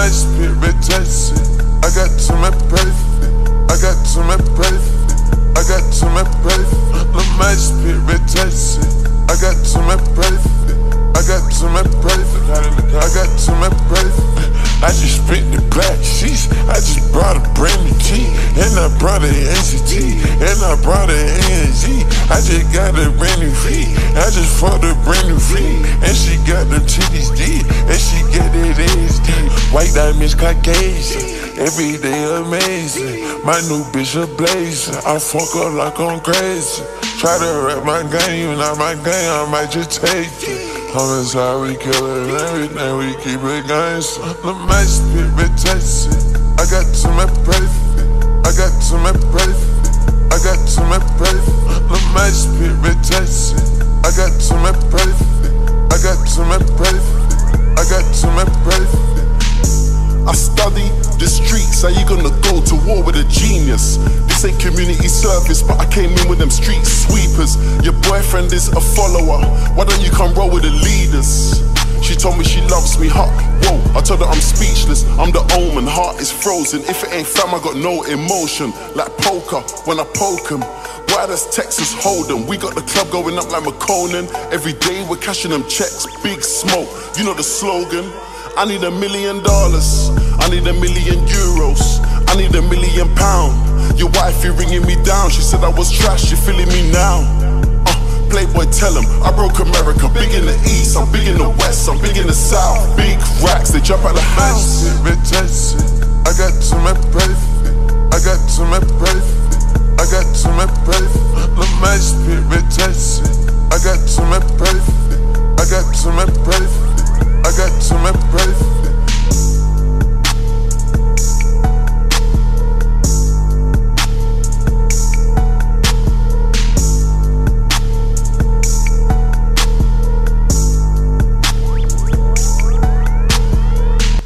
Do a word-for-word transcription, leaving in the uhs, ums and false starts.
my spirit tested. I got to my perfect. I got to my perfect. I got to my perfect. Look, my spirit tested. I got to my perfect. I got to my perfect. I got to my perfect. I just spent the black sheets. I just brought a brand new G, and I brought an N C T, and I brought an A N G. I just got a brand new feet. I just fought a brand new feet, and she got them titties D, and she got that ass D. White diamonds, Caucasian, every day amazing. My new bitch a blazing. I fuck up like I'm crazy. Try to rap my game, you not my game, I might just take it. Homicide, we kill it, everything, we keep it gangsta. Look, my spirit tested. I got to my perfect. I got to my perfect. I got to my perfect. Look, my spirit tested. I got to my perfect. I got to my perfect. I got to my perfect. I study the streets, how you gonna go to war with a genius? This ain't community service, but I came in with them street sweepers. Your boyfriend is a follower, why don't you come roll with the leaders? She told me she loves me, huh? Whoa, I told her I'm speechless. I'm the omen, heart is frozen. If it ain't fam, I got no emotion. Like poker, when I poke him. Why does Texas hold them? We got the club going up like McConan. Every day we're cashing them checks, big smoke. You know the slogan. I need a million dollars, I need a million euros, I need a million pound. Your wife, you ringing me down, she said I was trash, you feeling me now? Uh, Playboy, tell him, I broke America, big in the east, I'm big in the west, I'm big in the south. Big racks, they jump out the house.